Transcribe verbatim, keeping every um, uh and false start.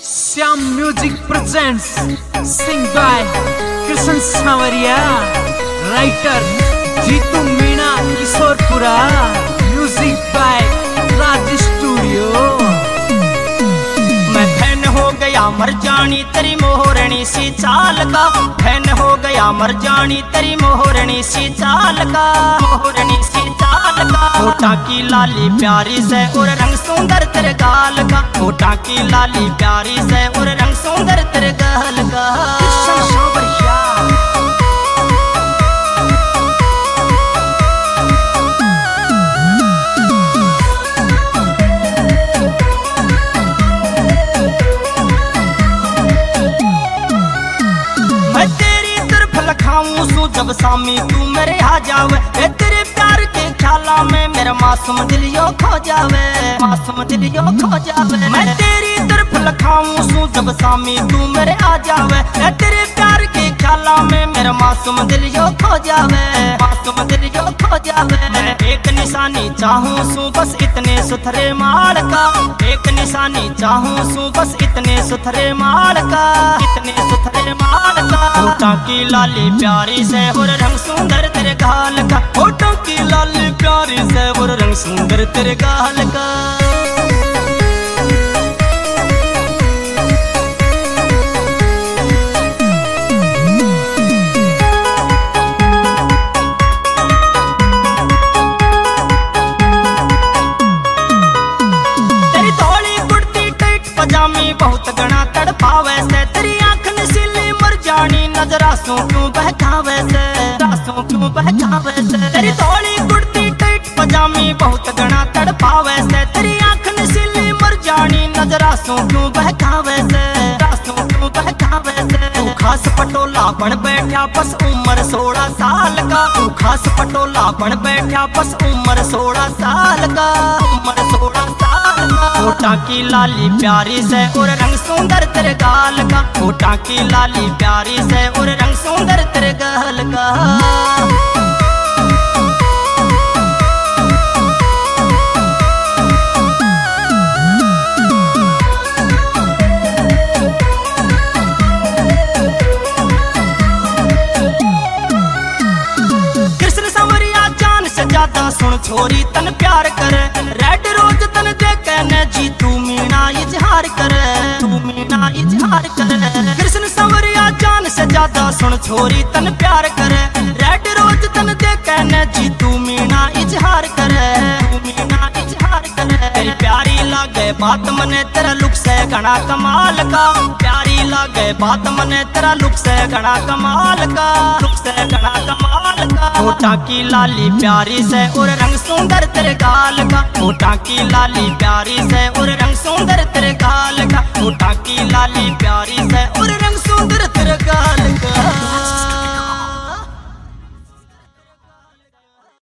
Shyam music presents sing by Krishna Sanwariya, writer Jeetu Meena Kishorpura, music by Raj studio. मैं fan हो गया मर जानी तेरी मोहरणी सी चाल का, फैन हो गया मर जानी तेरी मोहरणी सी चाल का, मोहरणी सी चाल का। होठा की लाली प्यारी से और रंग सुंदर तेरे गाल का, होठा की लाली प्यारी से और रंग सुंदर तेरे गाल का। मैं तेरी तरफ लखाऊं सू जब सामी तू मेरे आ जावे, तेरे प्यार के ख्याला में मेरा मासूम दिल यो खो जावे, मासूम दिल यो खो जावे। मैं तेरी तरफ लखाऊं सू जब सामी तू मेरे आ जावे, तेरे प्यार के ख्याला में मेरा मासूम दिल यो खो जावे, मासूम दिल यो खो जावे। मैं एक निशानी चाहूं सू बस इतने सुथरे माल का, एक निशानी चाहूं सू बस इतने सुथरे माल का, इतने सुथरे माल का। होठों की लाली प्यारी से और रंग सुंदर तेरे गाल का, होठों की लाली प्यारी से और रंग सुंदर तेरे गाल का। तेरी धोली कुर्ती टाइट पजामी बहुत गणा तड़पावे से, तेरी आंख नशीली मर जानी नजर आंसू क्यों बहकावे से, आंसू क्यों बहकावे से। तेरी धोली कुर्ती टाइट पजामी बहुत गणा तड़पावे से, तेरी आंख नशीली मर जानी नजर आंसू क्यों बहकावे से, आंसू क्यों बहकावे से। तू खास पटोला बन बैठा बस उम्र सोलह साल का, तू खास पटोला बन बैठा बस उम्र सोलह साल का, उम्र सोलह साल का। होठा की लाली प्यारी से और रंग सुंदर तेरे गाल का, होठा की लाली प्यारी से और रंग सुंदर तेरे गाल का। कृष्ण सांवरिया जान से ज्यादा सुन छोरी तन प्यार करे, रेड रोज तन देखे न जी तू मीणा इजहार करे, तू मीणा इजहार करे। कृष्ण सांवरिया जान से ज्यादा सुन छोरी तन प्यार करे, रेड रोज तन देखे न जी तू मीणा इजहार करे, तू मीणा इजहार करे। तेरी प्यारी लागे बात मने तेरा लुक से घना कमाल का, प्यारी लागे बात मने तेरा लुक से घना कमाल का, लुक से घना कमाल का। होठा की लाली प्यारी से और रंग सुंदर तेरे गाल का, होठा की लाली प्यारी से और रंग सुंदर तेरे गाल का, होठा की लाली प्यारी से और